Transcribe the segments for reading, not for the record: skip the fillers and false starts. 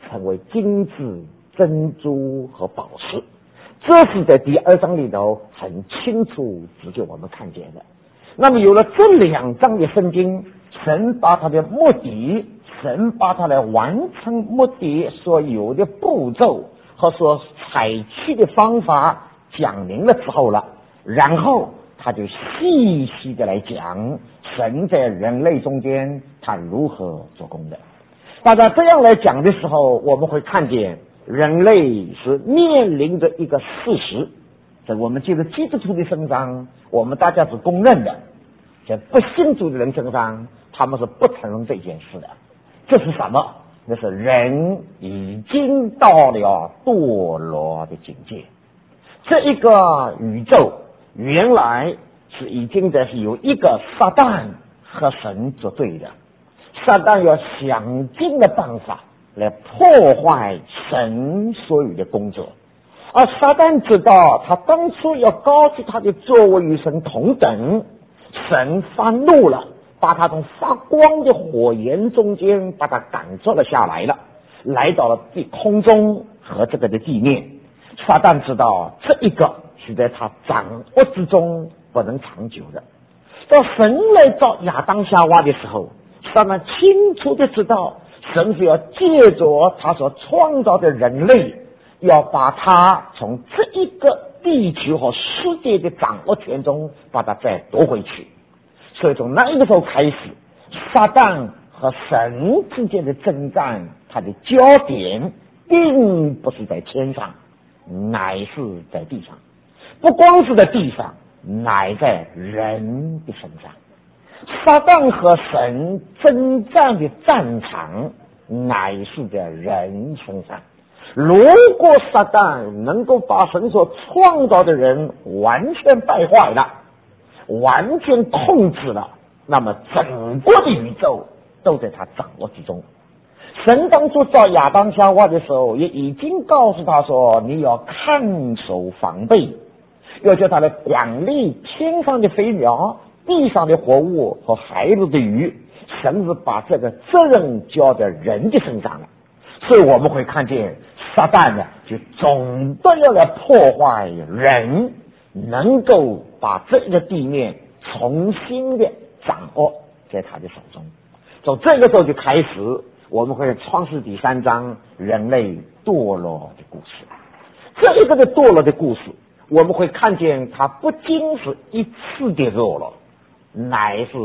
成为金子、珍珠和宝石。这是在第2章里头很清楚指给我们看见的。那么有了这2章的圣经，神把他的目的，神把他来完成目的所有的步骤和所采取的方法讲明了之后了，然后他就细细的来讲神在人类中间他如何做工的。大家这样来讲的时候，我们会看见人类是面临着一个事实，在我们这个基督徒的身上，我们大家是公认的，在不信主的人身上，他们是不承认这件事的。这是什么？那是人已经到了堕落的境界。这一个宇宙原来是已经是有一个撒旦和神作对的，撒旦要想尽的办法来破坏神所有的工作，而撒旦知道他当初要高举他的作为与神同等，神发怒了，把他从发光的火焰中间把他赶出了下来了，来到了空中和这个的地面。撒旦知道这一个是在他掌握之中不能长久的。到神来造亚当夏娃的时候，撒旦清楚的知道神是要借着他所创造的人类，要把他从这一个地球和世界的掌握权中把他再夺回去。所以从那一个时候开始，撒旦和神之间的征战，它的焦点并不是在天上，乃是在地上。不光是在地上，乃在人的身上。撒旦和神征战的战场乃是在人身上。如果撒旦能够把神所创造的人完全败坏了，完全控制了，那么整个的宇宙都在他掌握之中。神当初造亚当夏娃的时候，也已经告诉他说，你要看守防备，要叫他来管理天上的飞鸟、地上的活物和海里的鱼。神是把这个责任交在人的身上了。所以我们会看见撒旦呢，就总的要来破坏人，能够把这个地面重新的掌握在他的手中。从这个时候就开始，我们会创世第3章人类堕落的故事。这一个的堕落的故事，我们会看见它不仅是一次的堕落，乃是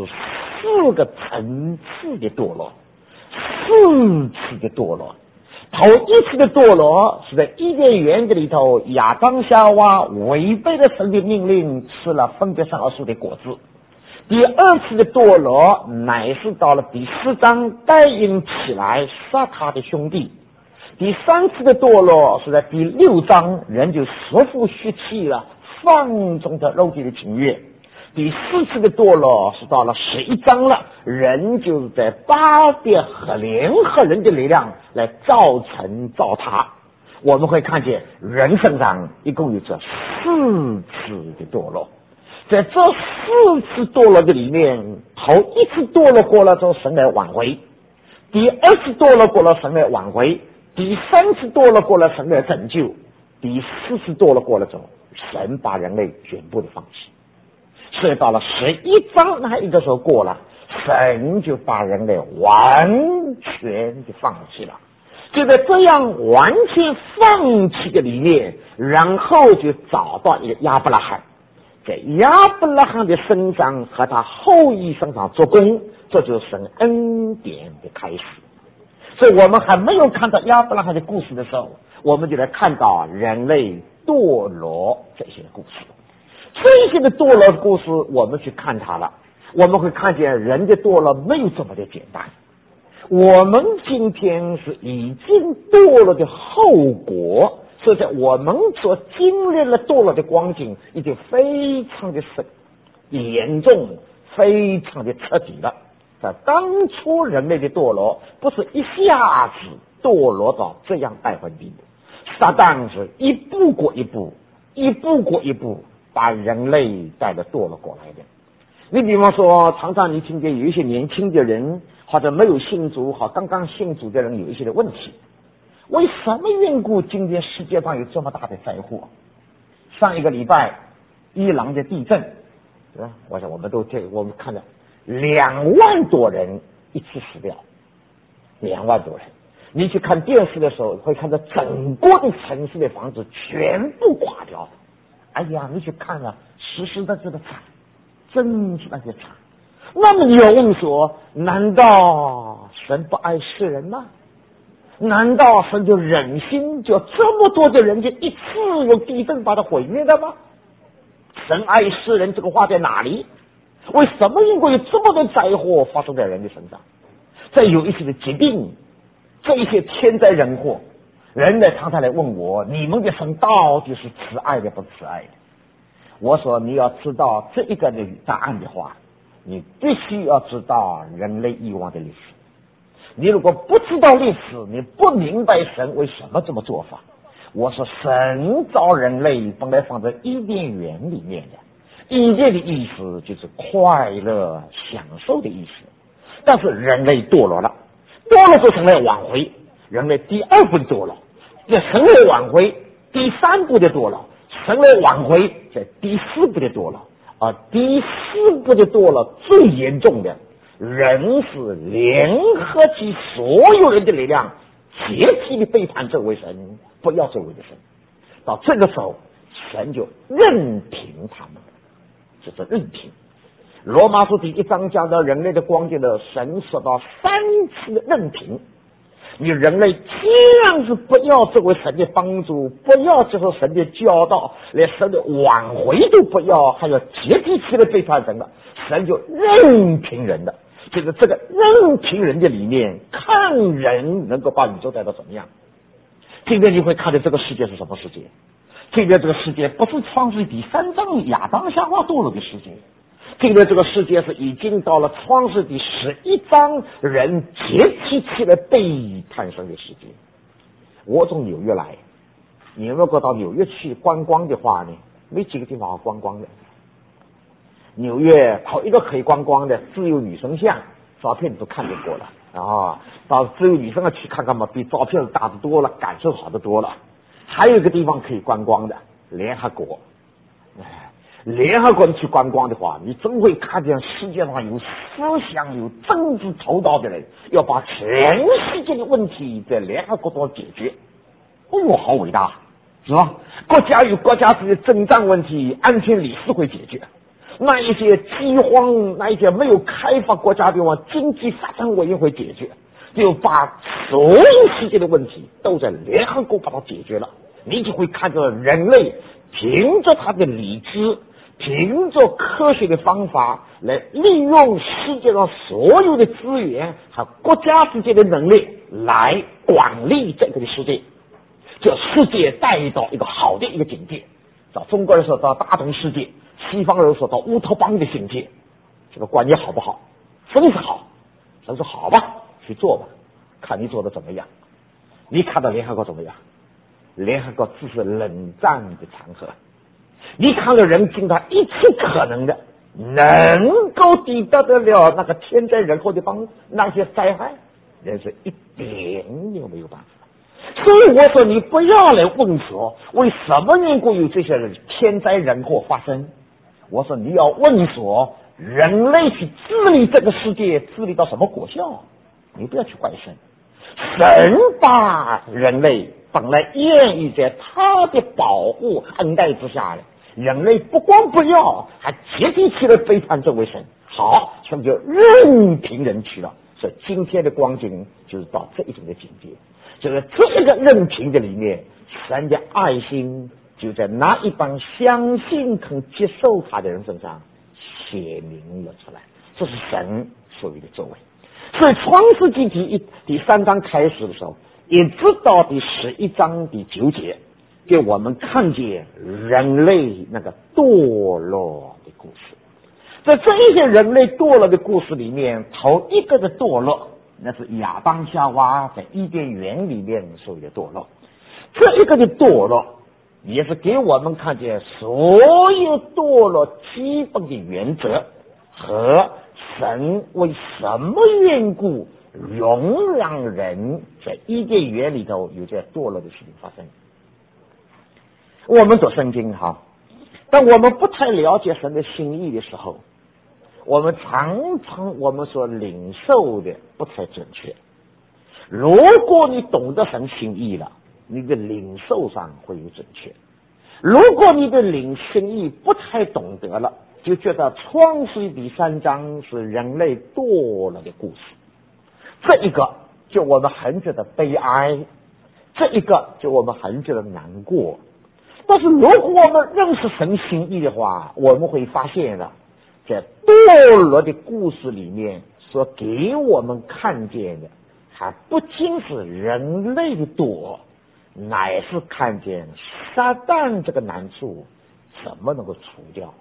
4个层次的堕落，4次的堕落。头一次的堕落是在伊甸园子里头，亚当夏娃违背了神的命令，吃了分别善恶树的果子。第2次的堕落乃是到了第4章，该隐起来杀他的兄弟。第3次的堕落是在第6章，人就说服血气了，放纵着肉体的情欲。第4次的堕落是到了11章了，人就在巴别和联合人的力量来造成造他。我们会看见人身上一共有这4次的堕落。在这4次堕落的里面，头一次堕落过了之后，神来挽回；第2次堕落过了，神来挽回；第3次堕落过了，神来拯救；第4次堕落过了之后，神把人类全部的放弃。所以到了11章那一个时候过了，神就把人类完全的放弃了。就在这样完全放弃的里面，然后就找到一个亚伯拉罕，在亚伯拉罕的身上和他后裔身上做工，这就是神恩典的开始。所以我们还没有看到亚伯拉罕的故事的时候，我们就来看到人类堕落这些故事。这些的堕落的故事我们去看它了，我们会看见人的堕落没有这么的简单。我们今天是已经堕落的后果，所以在我们所经历了堕落的光景已经非常的严重，非常的彻底了。在当初人类的堕落不是一下子堕落到这样败坏地步，撒旦是一步过一步，一步过一步把人类带着堕落过来的。你比方说，常常你听见有一些年轻的人，或者没有信主，或刚刚信主的人有一些的问题， 为什么缘故今天世界上有这么大的灾祸？上一个礼拜伊朗的地震，是吧？我想我们看到2万多人一次死掉，2万多人。你去看电视的时候，会看到整个的城市的房子全部垮掉。哎呀，你去看啊，实实在在的惨，真是那些惨。那么你要问说，难道神不爱世人吗？难道神就忍心就这么多的人就一次用地震把它毁灭的吗？神爱世人这个话在哪里？为什么因为有这么多灾祸发生在人的身上？再有一些的疾病，这一些天灾人祸，人呢常常来问我，你们的神到底是慈爱的不慈爱的？我说你要知道这一个的答案的话，你必须要知道人类以往的历史。你如果不知道历史，你不明白神为什么这么做法。我说神造人类本来放在伊甸园里面的，伊甸的意思就是快乐享受的意思，但是人类堕落了，堕落就成了挽回，人类第2步堕落，这神来挽回第3步的堕落，神来挽回在第4步的堕落，而第4步的堕落最严重的，人是联合起所有人的力量，集体的背叛这位神，不要这位的神。到这个时候，神就任凭他们，这是任凭。罗马书第1章讲到人类的光景的，神说到3次的任凭。你人类这样子不要这位神的帮助，不要接受神的教导，连神的挽回都不要，还要集体起来背叛神了，神就任凭人的。就是这个任凭人的里面，看人能够把宇宙带到怎么样。今天你会看到这个世界是什么世界？今天这个世界不是创世第3章亚当夏娃堕落的世界，今天这个世界是已经到了创世第11章人集体起来背叛神的世界。我从纽约来，你如果到纽约去观光的话呢，没几个地方好观光的。纽约头一个可以观光的自由女神像，照片都看见过了啊，到自由女神去看看嘛，比照片大得多了，感受好得多了。还有一个地方可以观光的，联合国。联合国去观光的话，你真会看见世界上有思想、有政治头脑的人，要把全世界的问题在联合国中解决。哦哟，好伟大，是吧？国家有国家自己的征战问题，安全理事会解决。那一些饥荒，那一些没有开发国家的地方，经济发展委员会解决，就把所有世界的问题都在联合国把它解决了。你就会看到人类凭着他的理智，凭着科学的方法来利用世界上所有的资源和国家之间的能力来管理这个世界，这世界带到一个好的一个境界。到中国人说到大同世界，西方人说到乌托邦的境界，这个观念好不好？真是好，真是好吧，去做吧，看你做的怎么样。你看到联合国怎么样？联合国只是冷战的场合。你看到人尽他一切可能的，能够抵得得了那个天灾人祸的那些灾害，人是一点也没有办法。所以我说你不要来问说为什么能够有这些天灾人祸发生，我说你要问说人类去治理这个世界治理到什么果效，你不要去怪神。神把人类本来愿意在他的保护恩待之下的，人类不光不要，还集体起来背叛这位神。好，那么就任凭人去了。所以今天的光景就是到这一种的境界，就是这个任凭的里面，神的爱心就在那一帮相信肯接受他的人身上显明了出来，这是神所有的作为。所以创世纪第3章开始的时候，一直到第11章第9节，给我们看见人类那个堕落的故事。在这一些人类堕落的故事里面，头一个的堕落，那是亚当夏娃在伊甸园里面所有的堕落。这一个的堕落，也是给我们看见所有堕落基本的原则和神为什么缘故容让人在伊甸园里头有这堕落的事情发生。我们读圣经哈，当我们不太了解神的心意的时候，我们常常我们所领受的不太准确。如果你懂得神心意了，你的领受上会有准确。如果你的心意不太懂得了，就觉得创世第3章是人类堕落的故事，这一个就我们很觉得悲哀，这一个就我们很觉得难过。但是如果我们认识神心意的话，我们会发现了在堕落的故事里面所给我们看见的，还不仅是人类的堕，乃是看见撒旦这个难处怎么能够除掉。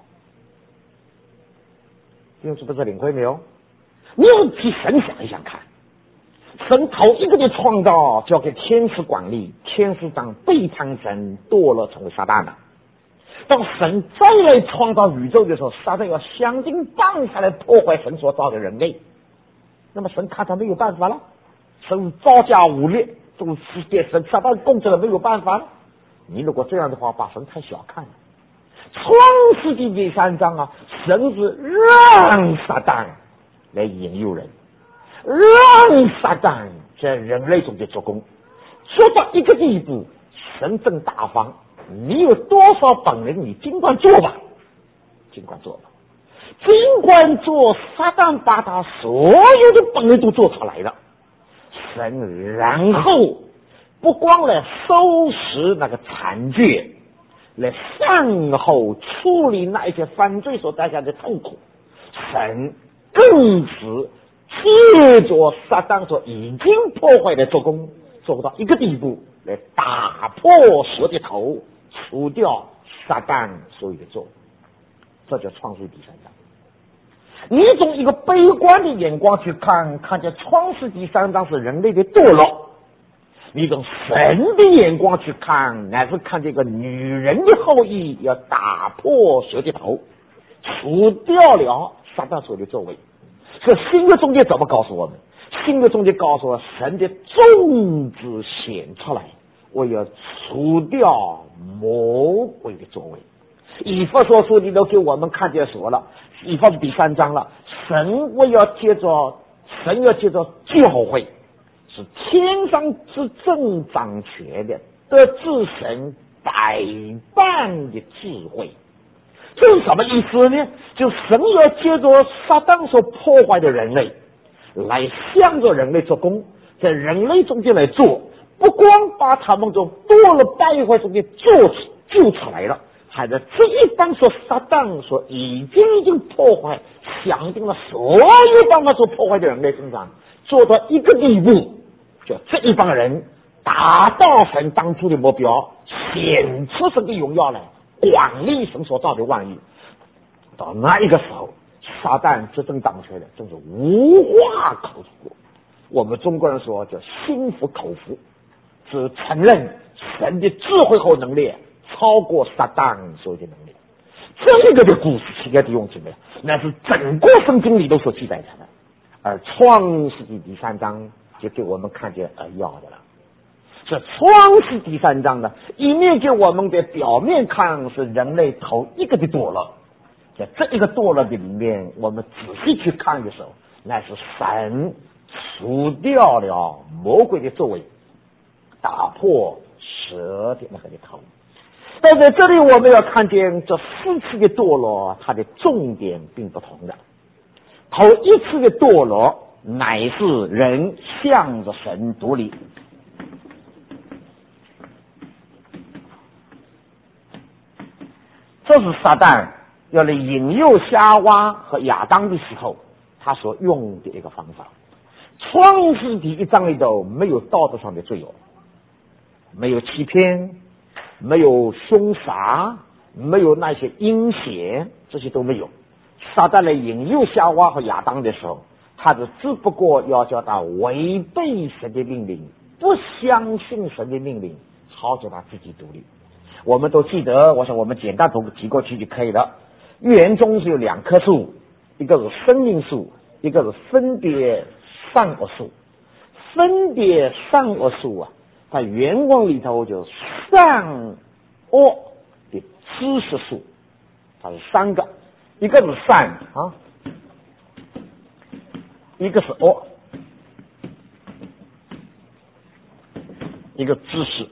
弟兄姊妹，这领会没有？你要替神想一想看，神头一个的创造交给天使管理，天使长背叛神，堕落成为撒旦了。当神再来创造宇宙的时候，撒旦要想尽办法来破坏神所造的人类。那么神看他没有办法了，神招架武力，这个世界神撒旦控制了没有办法了。你如果这样的话，把神太小看了。创世纪第3章啊，神是让撒旦来引诱人，让撒旦在人类中间做工，做到一个地步，神正大方，你有多少本领，你尽管做吧，尽管做吧，尽管做。撒旦把他所有的本领都做出来了，神然后不光来收拾那个残缺，来善后处理那一些犯罪所带来的痛苦，神更是借着撒旦所已经破坏的做工，做到一个地步，来打破蛇的头，除掉撒旦所有的作为。这叫创世第3章。你从一个悲观的眼光去看，看见创世第3章是人类的堕落；你从神的眼光去看，乃是看这个女人的后裔要打破蛇的头，除掉了撒旦所有的作为。这新约中间怎么告诉我们？新约中间告诉我，神的种子显出来，我要除掉魔鬼的作为。以弗所书里头给我们看见说了，以弗所第3章了，神要借着教会，是天上之正掌权的，得知神百般的智慧。这是什么意思呢？就神要借着撒旦所破坏的人类，来向着人类做工，在人类中间来做，不光把他们从堕落败坏中间救出来了，还在这一帮所撒旦所已经破坏想尽了所有办法所破坏的人类身上，做到一个地步，就这一帮人达到神当初的目标，显出神的荣耀来，管理神所造的万物。到那一个时候，撒旦执政掌权的真是无话可说。我们中国人说叫心服口服，只承认神的智慧和能力超过撒旦所有的能力。这个的故事，亲爱的弟兄姊妹，那是整个圣经里都所记载的。而创世纪第3章就给我们看见要的了。这创世第3章呢，一面给我们的表面看是人类头一个的堕落，在这一个堕落的里面，我们仔细去看的时候，那是神除掉了魔鬼的作为，打破蛇的那个的头。但在这里我们要看见这4次的堕落，它的重点并不同的。头一次的堕落乃是人向着神独立，这是撒旦要来引诱夏娃和亚当的时候他所用的一个方法。创世第1章里头没有道德上的罪恶，没有欺骗，没有凶杀，没有那些阴险，这些都没有。撒旦来引诱夏娃和亚当的时候，他只不过要叫他违背神的命令，不相信神的命令，好叫他自己独立。我们都记得，我想我们简单读提过去就可以了。预言中是有2棵树，一个是生命树，一个是分别善恶树。 分别善恶树啊，它原文里头就善恶的知识树，它是三个，一个是善啊，一个是恶，一个知识，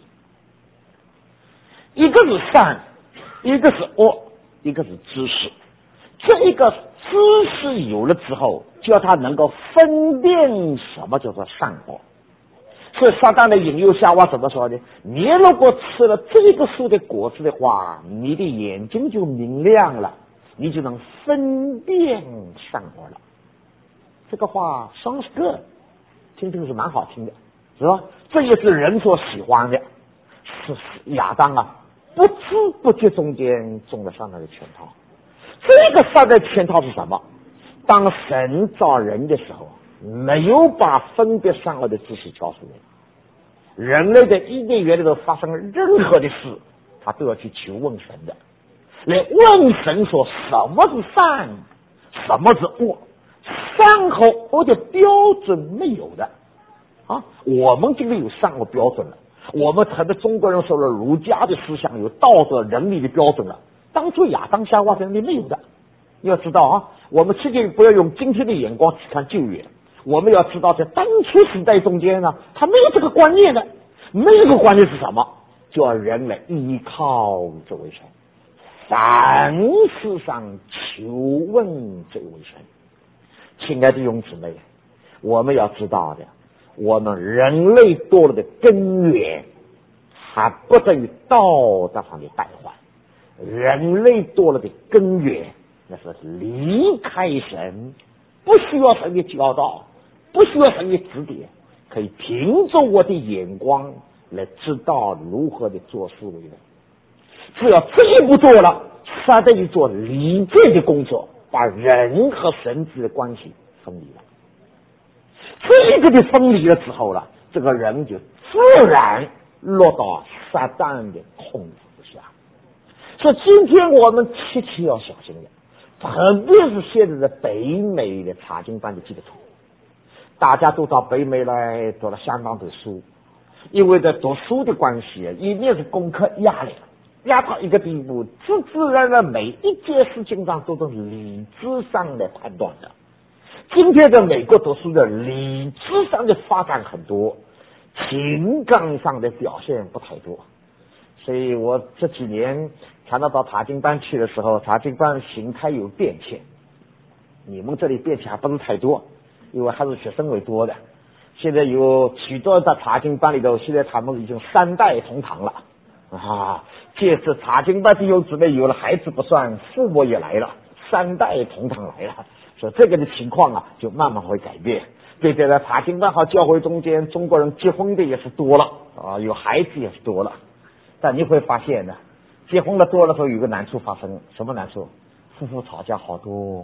一个是善，一个是恶，一个是知识。这一个知识有了之后，叫他能够分辨什么叫做善恶。所以撒旦的引诱夏娃怎么说呢？你如果吃了这个树的果子的话，你的眼睛就明亮了，你就能分辨善恶了。这个话 sounds good， 听听是蛮好听的，是吧？这也是人所喜欢的。是亚当啊，不知不觉中间中了撒旦的圈套。这个撒旦的圈套是什么？当神造人的时候，没有把分别善恶的知识教出来。人类的伊甸园里头发生任何的事，他都要去求问神的，来问神说什么是善，什么是恶，善和恶的标准没有的啊！我们今天有善恶标准了，我们很多中国人说了儒家的思想有道德伦理的标准了，当初亚当夏娃人类没有的。要知道啊，我们切记不要用今天的眼光去看旧约，我们要知道在当初时代中间呢，他没有这个观念的。没有这个观念是什么？叫人来依靠这位神，凡事上求问这位神。亲爱的弟兄姊妹，我们要知道的，我们人类堕落的根源还不在于道德上的败坏，人类堕落的根源那是离开神，不需要神的教导，不需要神的指点，可以凭着我的眼光来知道如何的做事为人。只要这一步做了，撒旦就做离间的工作，把人和神之的关系分离了。这个的分离了之后了，这个人就自然落到撒旦的控制之下。所以今天我们切切要小心的，特别是现在的北美的查经班的基督徒，大家都到北美来读了相当的书，因为在读书的关系，一面是功课压力，压到一个地步，自自然然每一件事情上都是理智上的判断的。今天在美国读书的理智上的发展很多，情感上的表现不太多。所以我这几年看到查经班去的时候，查经班形态有变迁，你们这里变迁还不是太多，因为还是学生为多的。现在有许多的查经班里头，现在他们已经3代同堂了啊！借着查经班弟兄姊妹有了孩子不算，父母也来了，3代同堂来了，所以这个的情况啊，就慢慢会改变。对在查经班和教会中间，中国人结婚的也是多了啊，有孩子也是多了。但你会发现呢，结婚的多了之后有个难处发生，什么难处？夫妇吵架好多，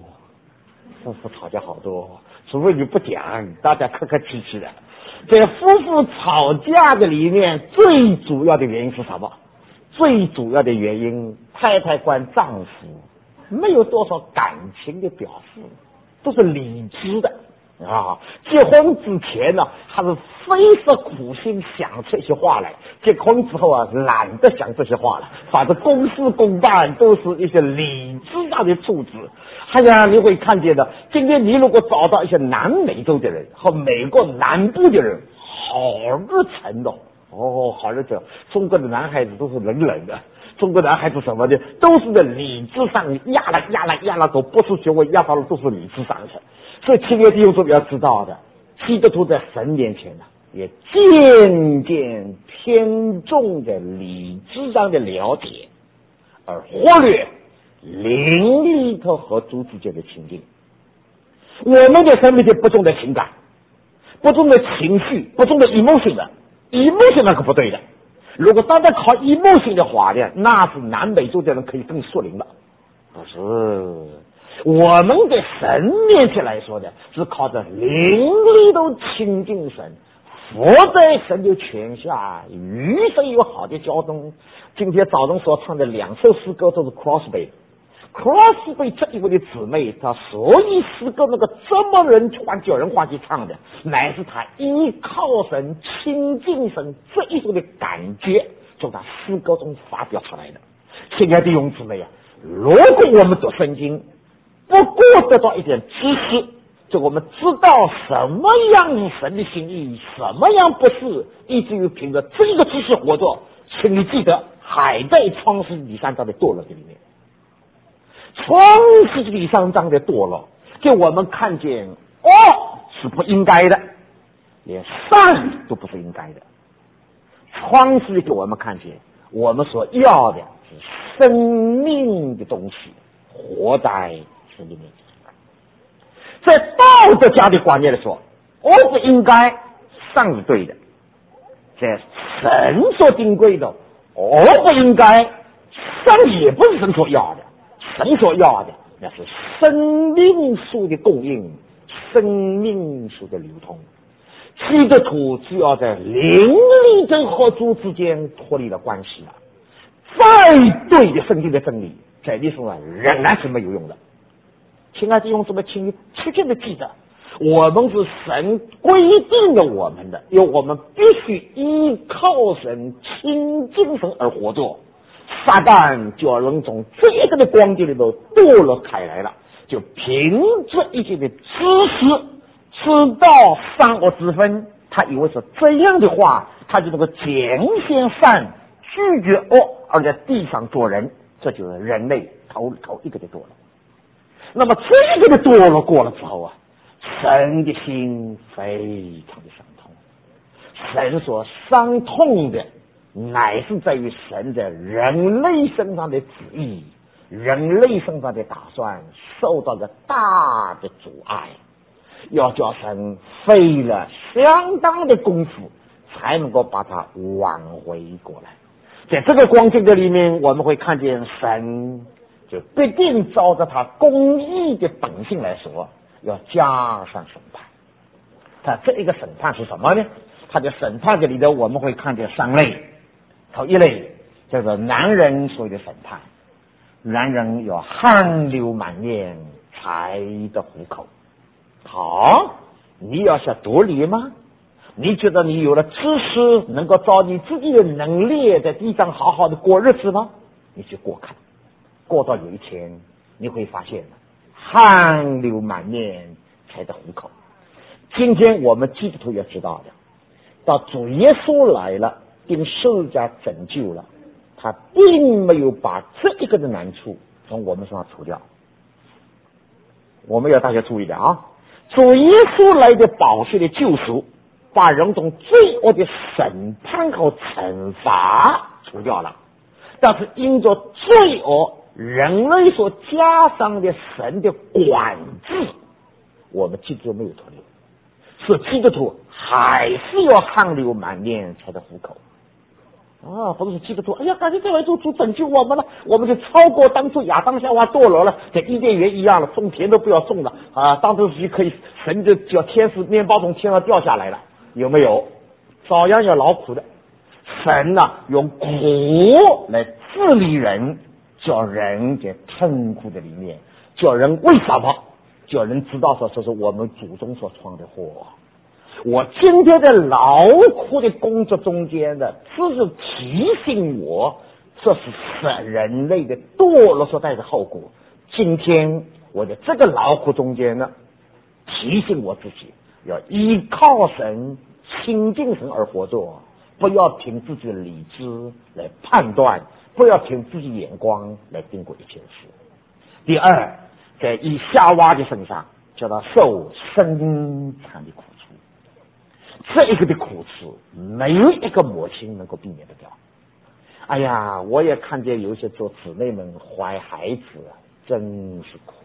除非你不讲，大家客客气气的。在夫妇吵架的里面，最主要的原因是什么？最主要的原因，太太观丈夫没有多少感情的表示，都是理智的啊。结婚之前呢，还是费着苦心想这些话来，结婚之后啊，懒得想这些话了，反正公事公办都是一些理智上的处置。哎呀，你会看见的，今天你如果找到一些南美洲的人和美国南部的人，好热忱的好热忱。中国的男孩子都是冷冷的，中国男孩子什么的都是在理智上压了，都不是学问压到了，都是理智上的。所以亲爱的弟兄姊妹要知道的，基督徒在神面前呢，也渐渐偏重的理智上的了解，而忽略灵里头和主之间的亲近。我们的生命里不重的情感，不重的情绪，不重的 emotion 的 emotion 那个不对的。如果单单靠 emotion 的话呢，那是南美洲的人可以更属灵了。不是，我们在神面前来说的，是靠着灵里头亲近神，佛在神的权下，与神有好的交通。今天早晨所唱的2首诗歌都是 crossbay， 可是对这一位的姊妹，她所以是个那个这么叫人欢喜唱的，乃是她依靠神、亲近神这一种的感觉，从她诗歌中发表出来的。亲爱的弟兄姊妹啊，如果我们读圣经，不过得到一点知识，就我们知道什么样是神的心意，什么样不是，以至于凭着这个知识活着。请你记得，还在创世纪3章的堕落这里面。创世纪3章的堕落，给我们看见是不应该的，连善都不是应该的。创世纪给我们看见，我们所要的是生命的东西，活在生命面前。在道德家的观念来说，不应该，善是对的；在神所定规的，不应该，善也不是神所要的。神所要的那是生命树的供应，生命树的流通。基督徒只要在灵力跟合主之间脱离了关系了，再对的圣经的真理，在你身上仍然是没有用的。亲爱的弟兄姊妹，请你确切的记得，我们是神规定了我们的，因为我们必须依靠神、亲近神而活着。撒旦就能从这一个的光景里头堕落开来了，就凭着一些的知识，知道善恶之分，他以为是这样的话，他就能够拣选善，拒绝恶，而在地上做人，这就是人类头一个的堕落。那么这一个的堕落过了之后啊，神的心非常的伤痛，神所伤痛的乃是在于神在人类身上的旨意，人类身上的打算受到了大的阻碍，要叫神费了相当的功夫才能够把它挽回过来。在这个光景的里面，我们会看见神就必定照着他公义的本性来说，要加上审判。他这一个审判是什么呢？他的审判这里头我们会看见3类。头一类叫做男人所谓的审判，男人要汗流满面才得糊口。好，你要想独立吗？你觉得你有了知识，能够照你自己的能力在地上好好的过日子吗？你去过看，过到有一天你会发现汗流满面才得糊口。今天我们基督徒要知道的，到主耶稣来了，并受加拯救了，他并没有把这一个的难处从我们身上除掉。我们要大家注意的啊，主耶稣来的宝血的救赎，把人从罪恶的审判和惩罚除掉了，但是因着罪恶，人类所加上的神的管制，我们基督徒没有脱离，是基督徒还是要汗流满面才得糊口。不是基督徒，哎呀，感觉这位主拯救我们了，我们就超过当初亚当夏娃堕落了，跟伊甸园一样了，种田都不要种了当初就可以，神就叫天使面包从天上掉下来了，有没有？照样要劳苦的。神用苦来治理人，叫人在痛苦的里面，叫人为什么？叫人知道说这是我们祖宗所创的祸。我今天在劳苦的工作中间的，只是提醒我，这是人类的堕落所带的后果。今天我在这个劳苦中间呢，提醒我自己要依靠神、亲近神而活着，不要凭自己的理智来判断，不要凭自己眼光来定过一件事。第二，在以夏娃的身上，叫他受生产的苦楚。这一个的苦楚，没有一个母亲能够避免得掉。哎呀，我也看见有一些做姊妹们怀孩子真是苦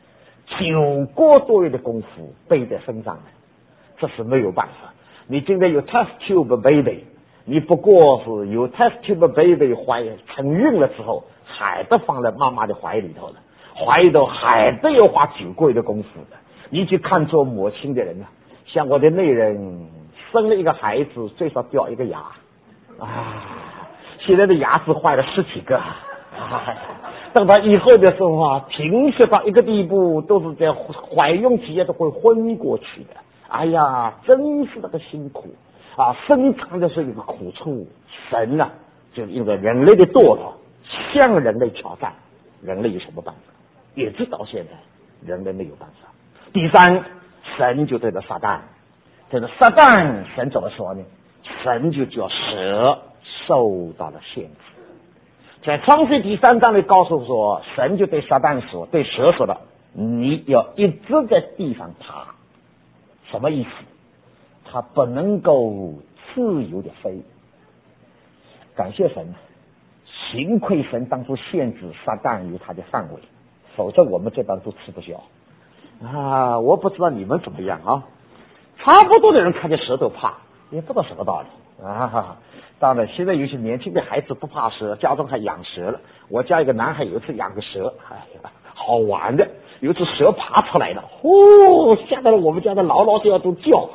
，9个多月的功夫背在身上的，这是没有办法。你今天有 test tube baby， 你不过是有 test tube baby 承孕了之后，还得放在妈妈的怀里头了，怀里头还得要花9个月的功夫的。你去看做母亲的人像我的内人生了一个孩子，最少掉一个牙现在的牙齿坏了10几个等到以后的时候啊，贫血到一个地步，都是在怀孕期间都会昏过去的。哎呀，真是那个辛苦啊！生产的是一个苦处，神啊，就因为人类的堕落，向人类挑战，人类有什么办法？也直到现在，人类没有办法。第三，神就对着撒旦，神怎么说呢？神就叫蛇受到了限制。在创世第3章里告诉说，神就对撒旦说，对蛇说的，你要一直在地上爬。什么意思？他不能够自由的飞。感谢神，幸亏神当初限制撒旦有他的范围，否则我们这帮都吃不消啊！我不知道你们怎么样啊？差不多的人看见蛇都怕，也不知道什么道理啊。当然，现在有些年轻的孩子不怕蛇，家中还养蛇了。我家一个男孩有一次养个蛇，哎呀，好玩的。有一次蛇爬出来了，吓得我们家的姥姥都叫。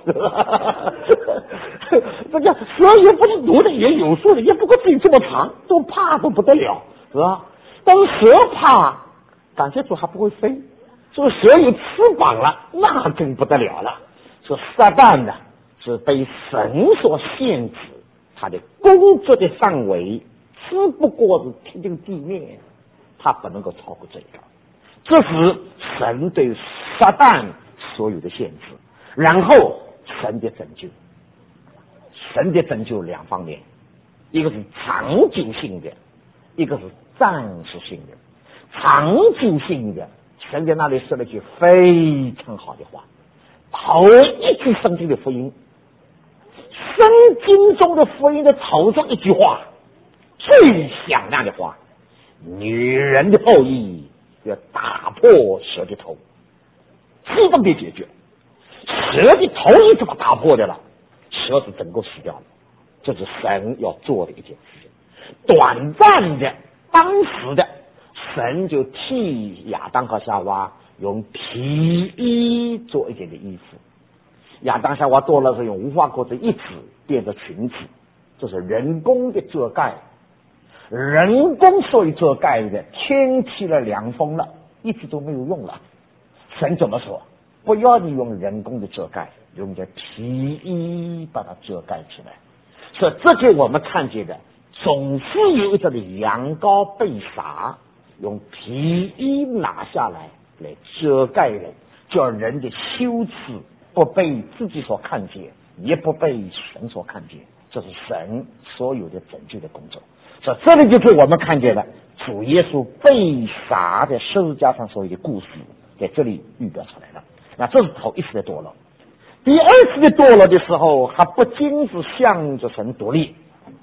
这叫蛇也不是奴的，也有数的，也不过自己这么长，都怕都不得了，是吧？但是蛇怕，感谢主还不会飞。这个蛇有翅膀了，那更不得了了。说撒旦呢，是被神所限制，他的工作的范围只不过是贴近地面，他不能够超过这个。这是神对撒旦所有的限制。然后神的拯救，神的拯救两方面，一个是长久性的，一个是暂时性的。长久性的，神在那里说了句非常好的话，头一句圣经的福音，圣经中的福音的头上一句话，最响亮的话，女人的后裔要打破蛇的头，自动的解决。蛇的头是怎么打破的了？蛇是整个死掉了，这是神要做的一件事情。短暂的，当时的，神就替亚当和夏娃用皮衣做一件的衣服。亚当夏娃多了是用无花果子一指变成裙子，这是人工的遮盖。人工所以遮盖的，天起了凉风了，一直都没有用了。神怎么说？不要你用人工的遮盖，用这皮衣把它遮盖起来。所以这就我们看见的，总是有一种的羊羔被杀，用皮衣拿下来遮盖人，叫人的羞耻不被自己所看见，也不被神所看见。这是神所有的拯救的工作。所以这里就是我们看见的主耶稣被杀的十字架上所有的故事，在这里预表出来了。那这是头一次的堕落。第二次的堕落的时候，还不仅是向着神独立，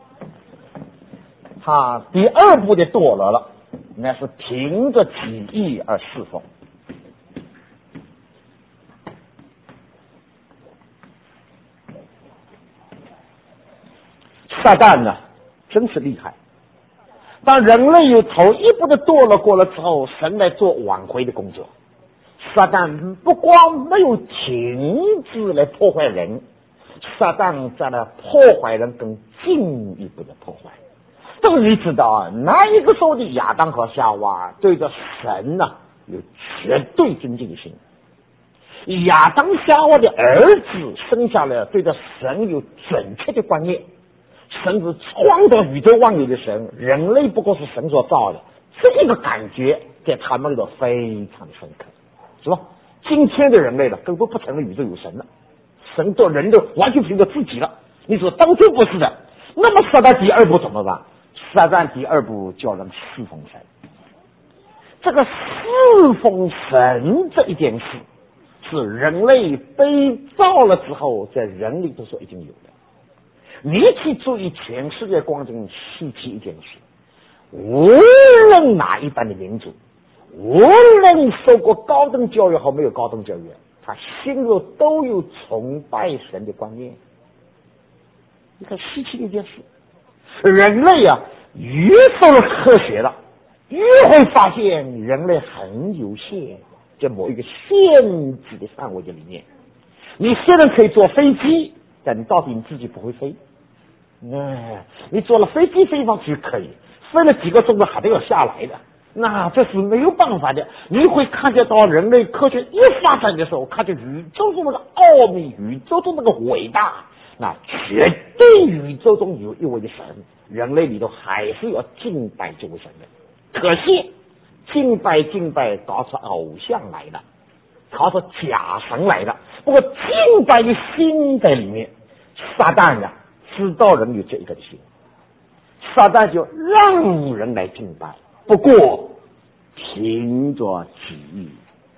他第二步的堕落了，那是凭着己意而侍奉。撒旦呢，真是厉害。当人类有头一步的堕落过了之后，神来做挽回的工作。撒旦不光没有停止来破坏人，撒旦在那破坏人更进一步的破坏。这个你知道啊，那一个时候的亚当和夏娃对着神啊有绝对尊敬心。亚当夏娃的儿子生下来对着神有准确的观念，神是创造宇宙万有的神，人类不过是神所造的，这个感觉在他们里头非常深刻，是吧？今天的人类了，根本不承认宇宙有神了，神做人都完全凭着自己了。你说当初不是的，那么撒旦第二步怎么办？撒旦第二步叫人侍奉神。这个侍奉神这一件事，是人类被造了之后，在人里头所已经有的。你去注意全世界光景稀奇一件事，无论哪一般的民族，无论受过高等教育和没有高等教育，他心中都有崇拜神的观念。你看稀奇的一件事，人类啊，越受了科学了，越会发现人类很有限，在某一个限制的范围的里面。你虽然可以坐飞机，但你到底你自己不会飞。你坐了飞机飞上去可以，飞了几个钟头还得要下来的。 那这是没有办法的。你会看得到人类科学一发展的时候，看见宇宙中那个奥秘，宇宙中那个伟大，那绝对宇宙中有一位的神，人类里头还是要敬拜这位神的。可惜敬拜搞出偶像来了，搞出假神来了。不过敬拜的心在里面，撒旦呀知道人有这一个心，撒旦就让人来敬拜，不过凭着己意，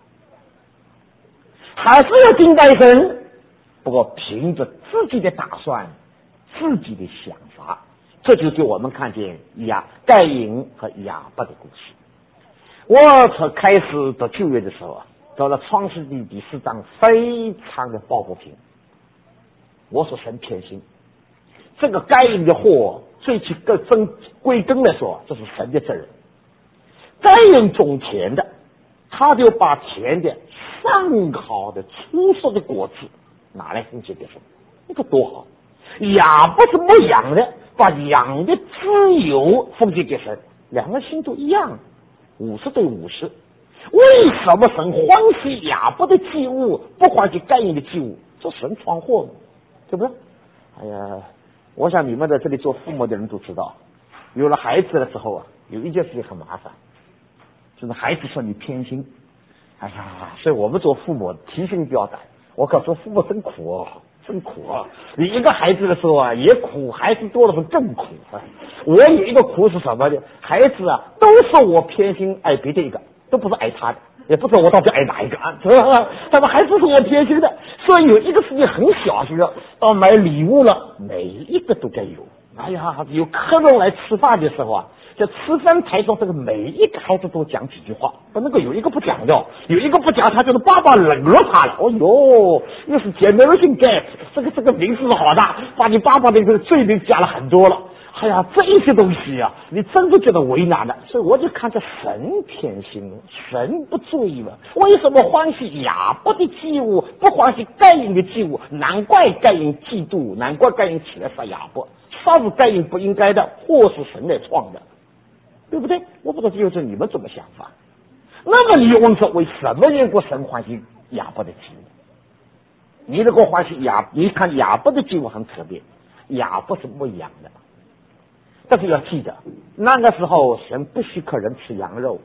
还是要敬拜神，不过凭着自己的打算，自己的想法。这就是我们看见盖隐和亚伯的故事。我从开始读旧约的时候啊，到了创世纪第4章，非常的抱不平。我说神偏心，这个该隐的祸，最起归根来说，这是神的责任。该隐种田的，他就把田的上好的出色的果子拿来分给别人，那个多好。亚伯是牧羊的，把羊的自由分给别人，两个心都一样，50对50。为什么神欢喜亚伯的祭物，不欢喜该隐的祭物？这神闯祸，对不对？哎呀，我想你们在这里做父母的人都知道，有了孩子了之后啊，有一件事情很麻烦，就是孩子说你偏心。哎呀，所以我们做父母提心吊胆。我告诉做父母真苦哦，真苦啊！你一个孩子的时候啊，也苦；孩子多了时候更苦啊。我有一个苦是什么呢？孩子啊，都是我偏心爱别的一个，都不是爱他的，也不知道我到底爱哪一个啊？他们孩子是我偏心的，所以有一个事情很小心的，到买礼物了，每一个都该有。哎呀，有客人来吃饭的时候啊，在吃饭台上，这个每一个孩子都讲几句话，不能够有一个不讲的，有一个不讲，他就是爸爸冷落他了。哦哟，又是 Generation Gap， 这个名字是好大，把你爸爸的这个罪名加了很多了。哎呀，这一些东西啊，你真的觉得为难了。所以我就看着神偏心，神不注意了。为什么欢喜亚伯的祭物，不欢喜该隐的祭物？难怪该隐嫉妒，难怪该隐起来杀亚伯。杀死该隐不应该的，祸是神来创的，对不对？我不知道这就是你们怎么想法。那么你问说，为什么人国神欢喜亚伯的祭物？你如果欢喜你看亚伯的祭物很特别，亚伯是牧羊的。但是要记得，那个时候神不许可人吃羊肉，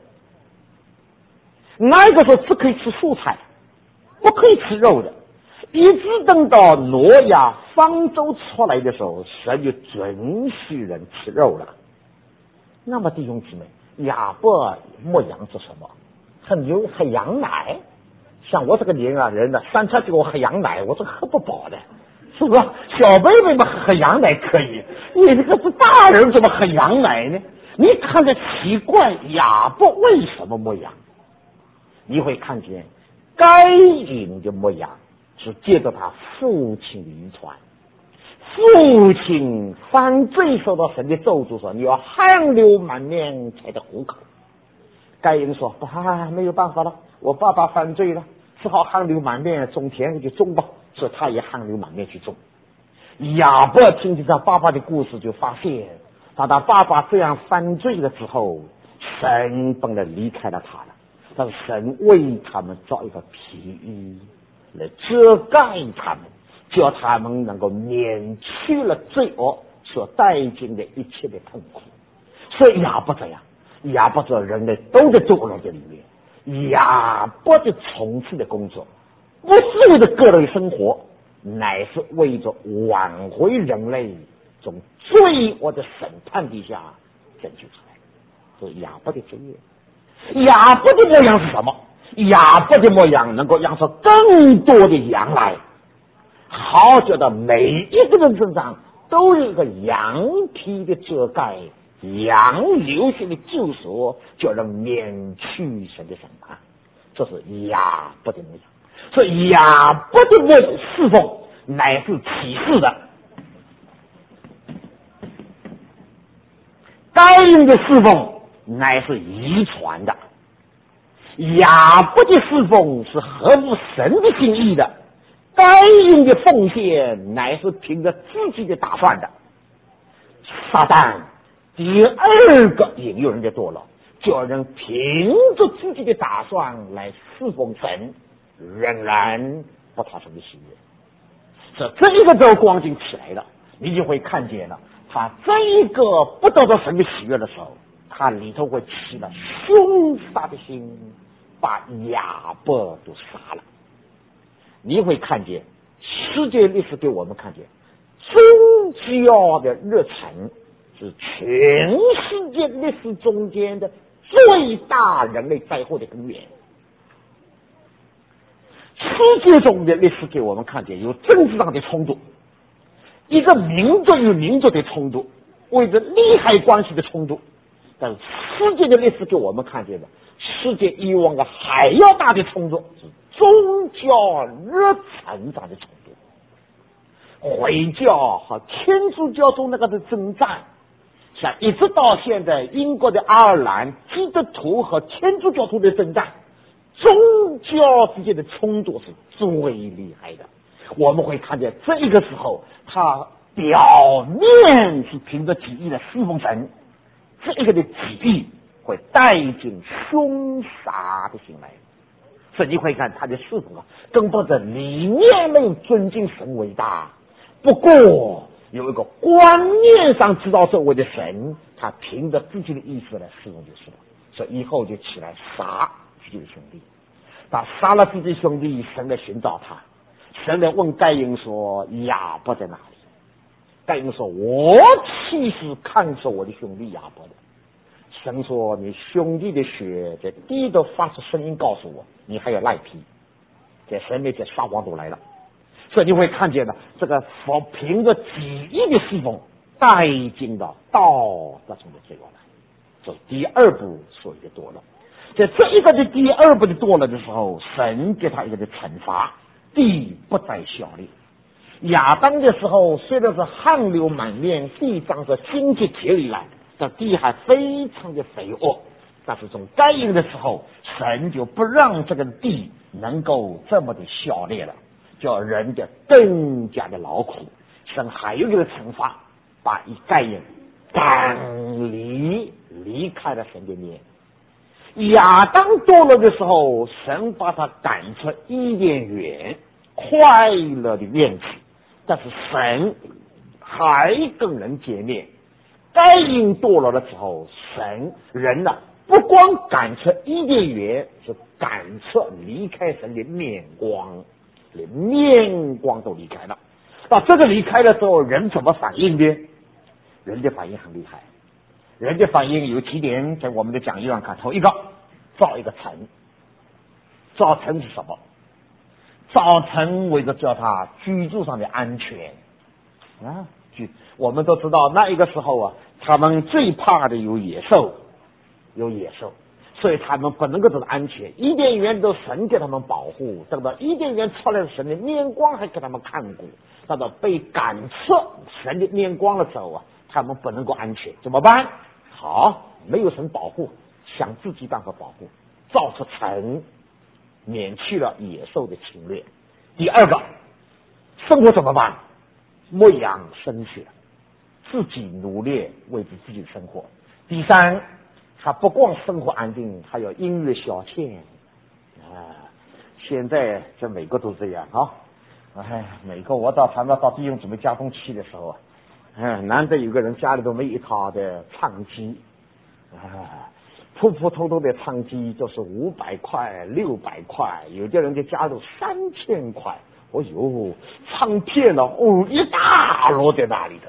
那个时候只可以吃蔬菜，不可以吃肉的。一直等到挪亚方舟出来的时候，神就准许人吃肉了。那么弟兄姊妹，亚伯牧羊是什么？喝羊奶。像我这个年啊人呢，3餐给我喝羊奶，我这喝不饱的。是不是？小妹妹们喝羊奶可以，你这个是大人怎么喝羊奶呢？你看着奇怪，亚伯为什么牧羊？你会看见该隐的牧羊是借着他父亲的遗传。父亲犯罪受到神的咒诅，说你要汗流满面才得糊口。该隐说没有办法了，我爸爸犯罪了，只好汗流满面种田就种吧。所以他也汗流满面去种。亚伯听见他爸爸的故事，就发现当他爸爸这样犯罪了之后，神本来离开了他了，但是神为他们造一个皮衣来遮盖他们，叫他们能够免去了罪恶所带进的一切的痛苦。所以亚伯这样，亚伯这人类都在罪恶的里面。亚伯的从事的工作不是为了个人生活，乃是为着挽回人类从罪恶的审判底下拯救出来。所以亚伯的职业，亚伯的牧羊是什么？亚伯的牧羊能够养出更多的羊来，好觉得每一个人身上都有一个羊皮的遮盖，羊流血的救赎，叫人免去神的审判。这是亚伯的牧羊。所以亚伯的侍奉乃是启示的，该隐的侍奉乃是遗传的。亚伯的侍奉是合乎神的心意的，该隐的奉献乃是凭着自己的打算的。撒旦第二个引诱人的堕落， 叫人凭着自己的打算来侍奉神，仍然不讨神的喜悦。这一个这光景起来了，你就会看见了，他这一个不得到神的喜悦的时候，他里头会起了凶杀的心，把亚伯都杀了。你会看见世界历史给我们看见，宗教的热忱是全世界历史中间的最大人类灾祸的根源。世界中的历史给我们看见有政治上的冲突，一个民族与民族的冲突，为着利害关系的冲突。但是世界的历史给我们看见的，世界以往的还要大的冲突是宗教热忱上的冲突。回教和天主教中那个的征战，像一直到现在英国的爱尔兰基督徒和天主教徒的征战，宗教之间的冲突是最厉害的。我们会看见这一个时候，他表面是凭着己意的侍奉神，这一个的己意会带进凶杀的心来。所以你会看他的侍奉根本的理念没有尊敬神为大，不过有一个观念上知道这位的神，他凭着自己的意思来侍奉就是了。所以以后就起来杀自己的兄弟。他杀了自己兄弟，神来寻找他，神来问该隐说亚伯在哪里？该隐说我岂是看守我的兄弟亚伯的？神说你兄弟的血在地都发出声音告诉我，你还有赖皮。在神面前撒谎都来了。所以你会看见的，这个凭着己意的侍奉带进到道德中的罪恶来。这是第二步所谓的堕落。在这一个的第二步的堕落的时候，神给他一个的惩罚，地不再效力。亚当的时候虽然是汗流满面，地长着荆棘铁以来，这地还非常的肥沃。但是从该隐的时候，神就不让这个地能够这么的效力了，叫人家更加的劳苦。神还有一个惩罚，把该隐赶离开了神的面。亚当堕落的时候，神把他赶出伊甸园，快乐的面子。但是神还跟人见面。该隐堕落的时候，人不光赶出伊甸园，是赶出离开神的面光，连面光都离开了。到这个离开的时候，人怎么反应呢？人的反应很厉害。人的反应有几点，在我们的讲义上看。头一个，造一个城。造城是什么？造城为了叫他居住上的安全啊。我们都知道那一个时候他们最怕的有野兽，所以他们不能够得到安全。伊甸园都神给他们保护，等到伊甸园出来的神的面光还给他们看顾，等到被赶出神的面光的时候他们不能够安全，怎么办？好，没有神保护，想自己办法保护，造出城，免去了野兽的侵略。第二个，生活怎么办？牧养生血，自己努力为自己的生活。第三，他不光生活安定，还有音乐消遣现在在美国都这样美国我到弟兄准备加工期的时候难得有个人家里都没一套的唱机普普通通的唱机就是500块、600块，有的人的家都3000块。哦呦，唱片一大摞在那里的，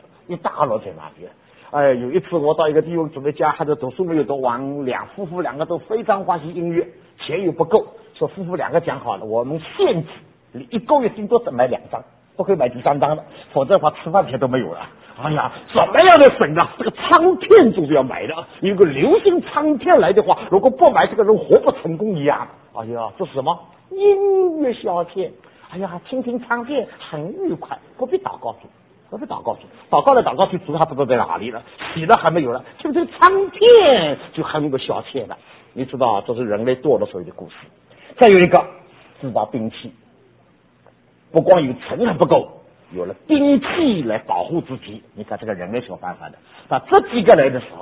有一次我到一个地方准备家，他的读书没有读完，夫妇两个都非常欢喜音乐，钱又不够，说夫妇两个讲好了，我们限制你1个月顶多只买2张，不可以买第3张的，否则的话吃饭钱都没有了。哎呀，什么样的神这个唱片总是要买的，有个流行唱片来的话，如果不买，这个人活不成功一样。哎呀，这是什么？音乐消遣。哎呀，听听唱片很愉快，不必祷告主，祷告来祷告去，主他不知道在哪里了，洗了还没有了，听听唱片就很有个消遣了。你知道，这是人类堕落所有的故事。再有一个，制造兵器，不光有城还不够，有了兵器来保护自己。你看这个人类是有办法的。那这几个来的时候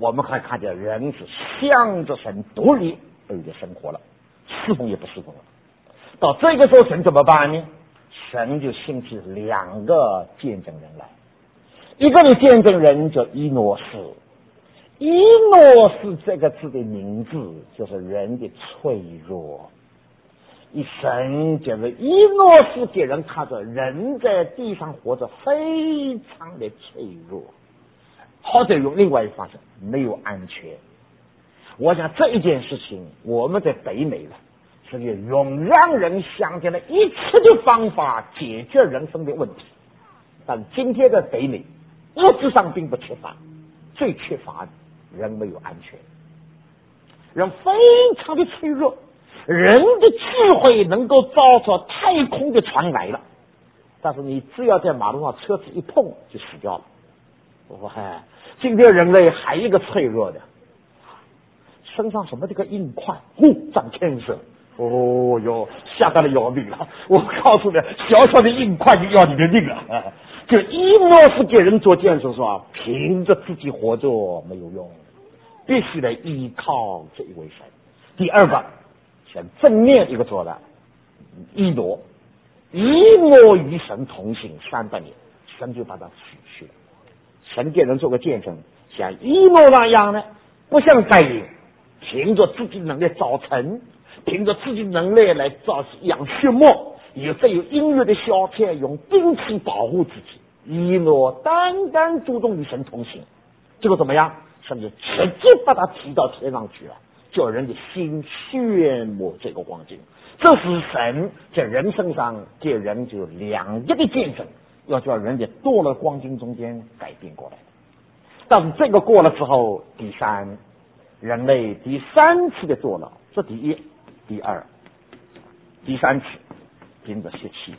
我们还看见人是向着神独立而的生活了，侍奉也不侍奉了。到这个时候，神怎么办呢？神就兴起2个见证人来，一个的见证人叫伊诺斯。伊诺斯这个字的名字就是人的脆弱。一生就是伊诺斯给人看着人在地上活着非常的脆弱，或者用另外一个方式，没有安全。我想这一件事情我们在北美了，是用让人想见了一切的方法解决人生的问题。但今天的北美物质上并不缺乏，最缺乏的人没有安全，人非常的脆弱。人的智慧能够造出太空的船来了，但是你只要在马路上车子一碰就死掉了。今天人类还有一个脆弱的，身上什么这个硬块，长cancer，哟，吓得了要命了。我告诉你，小小的硬块就要你的命了。就伊诺斯给人做见证说，凭着自己活着没有用，必须得依靠这一位神。第二个，像正面一个做的伊诺与神同行300年，神就把他取去了。神给人做个见证，像伊诺那样呢，不像该隐凭着自己能力造城，凭着自己能力来养畜牧，有音乐的消遣，用兵器保护自己。伊诺单单注重与神同行，结果怎么样？甚至直接把他提到天上去了，叫人的心羡慕这个光景。这是神在人身上给人就2个的见证，要叫人的堕落光景中间改变过来。但是这个过了之后，第3，人类第3次的堕落，这第1、第2、第3次，凭着血气。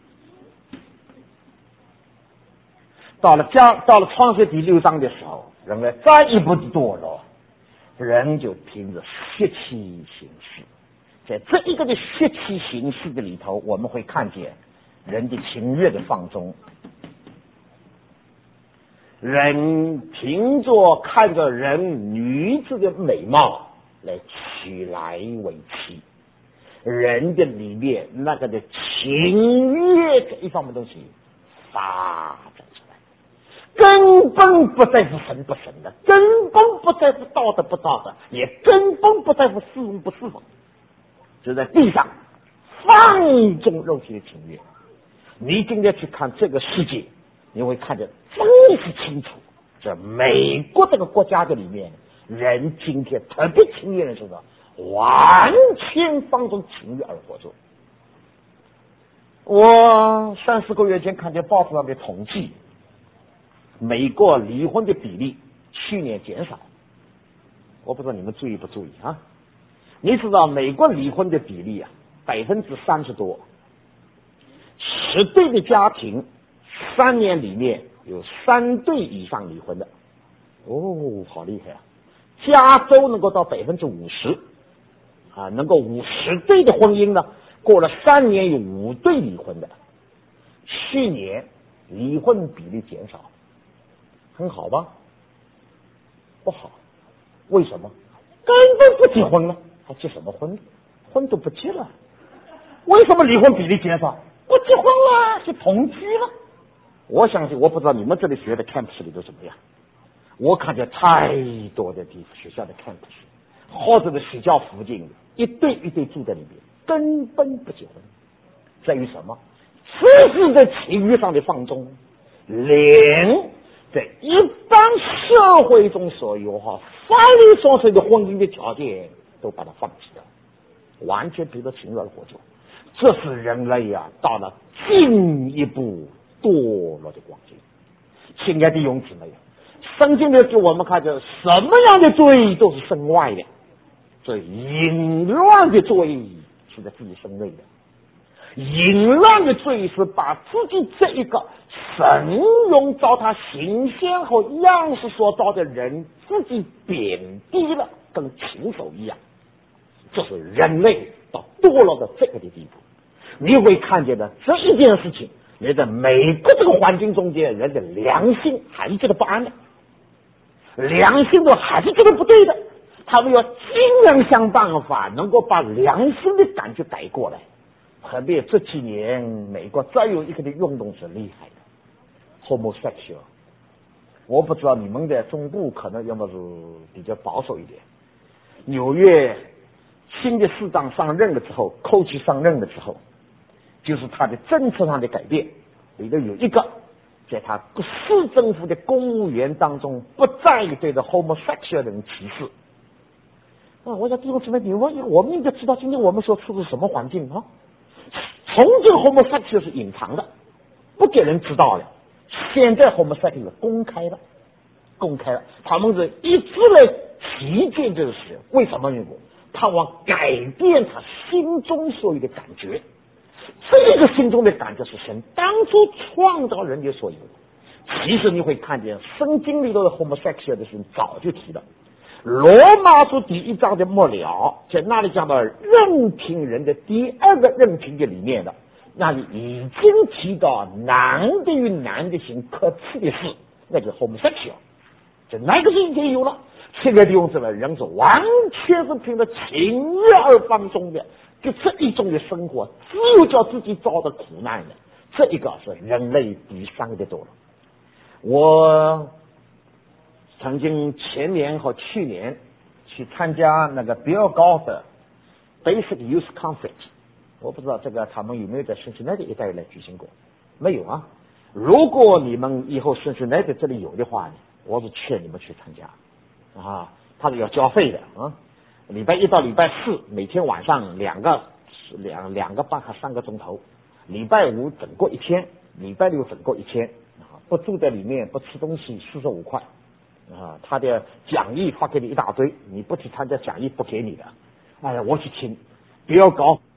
到了创世第6章的时候，人类再一步的堕落，人就凭着血气行事。在这一个的血气行事的里头，我们会看见人的情欲的放纵，人凭着看着人女子的美貌来娶来为妻，人的里面那个的情欲这一方面东西发展出来，根本不在乎神不神的，根本不在乎道德不道德，也根本不在乎侍奉不侍奉，就在地上放纵肉体的情欲。你今天去看这个世界，你会看得真是清楚。在美国这个国家的里面，人今天特别情欲的时候，完全放纵情欲而活着。我3-4个月前看见报纸上的统计，美国离婚的比例去年减少，我不知道你们注意不注意啊？你知道美国离婚的比例30%多，10对的家庭3年里面有3对以上离婚的，好厉害啊！加州能够到50%啊，能够50对的婚姻呢，过了3年有5对离婚的。去年离婚比例减少，很好吧？不好，为什么？根本不结婚了，还结什么婚？婚都不结了。为什么离婚比例减少？不结婚了，是同居了。我相信，我不知道你们这里学的 campus 里头怎么样。我看见太多的学校的 campus， 或者是学校附近一对一对住在里面，根本不结婚。在于什么？这是在情欲上的放纵，连在一般社会中所有法律所说的婚姻的条件都把它放弃了，完全凭着情欲而活着。这是人类到了进一步堕落的光景。亲爱的弟兄姊妹，圣经里给我们看着什么样的罪都是身外的，这淫乱的罪是在自己身内的。淫乱的罪是把自己这一个神用照他形象和样式所造的人自己贬低了，跟禽兽一样。这是人类到堕落的这个的地步。你会看见的这一件事情，你在美国这个环境中间，人的良心还是觉得不安的。 良心的还是觉得不对的，他们要尽量想办法能够把良心的感觉改过来。特别这几年美国再有一个的运动是厉害的 homosexual， 我不知道你们在中部可能要么是比较保守一点。纽约新的市长上任了之后，寇奇上任了之后，就是他的政策上的改变，里头有一个，在他市政府的公务员当中不再对着 homosexual 的人歧视。我想弟兄姊妹，我们应该知道今天我们所处的是什么环境啊？从前 homosexual 是隐藏的，不给人知道的，现在 homosexual 是公开了，他们是一直来提这件事，为什么缘故？他往改变他心中所有的感觉，这个心中的感觉是神当初创造人类所有的。其实你会看见圣经里头的 homosexual 的事情早就提了，罗马书第1章的末了，在那里讲到任凭人的第2个任凭的里面的，那里已经提到男的与男的行可耻的事，那就是 homosexual。这哪个是已经有了？现在的用这个人是完全是凭着情欲而放纵的，就这一种的生活，只有叫自己遭的苦难的，这一个是人类比3个的多了。我曾经前年和去年去参加那个比尔高的 Basic Youth Conference， 我不知道这个他们有没有在圣西奈的一带来举行过？没有啊。如果你们以后圣西奈的这里有的话呢，我是劝你们去参加啊，他是要交费的啊。礼拜1到礼拜4每天晚上两个半还3个钟头，礼拜5整个1天，礼拜6整个1天啊，不住在里面不吃东西45块啊，他的讲义发给你一大堆，你不去参加讲义不给你的。哎呀，我去听比尔高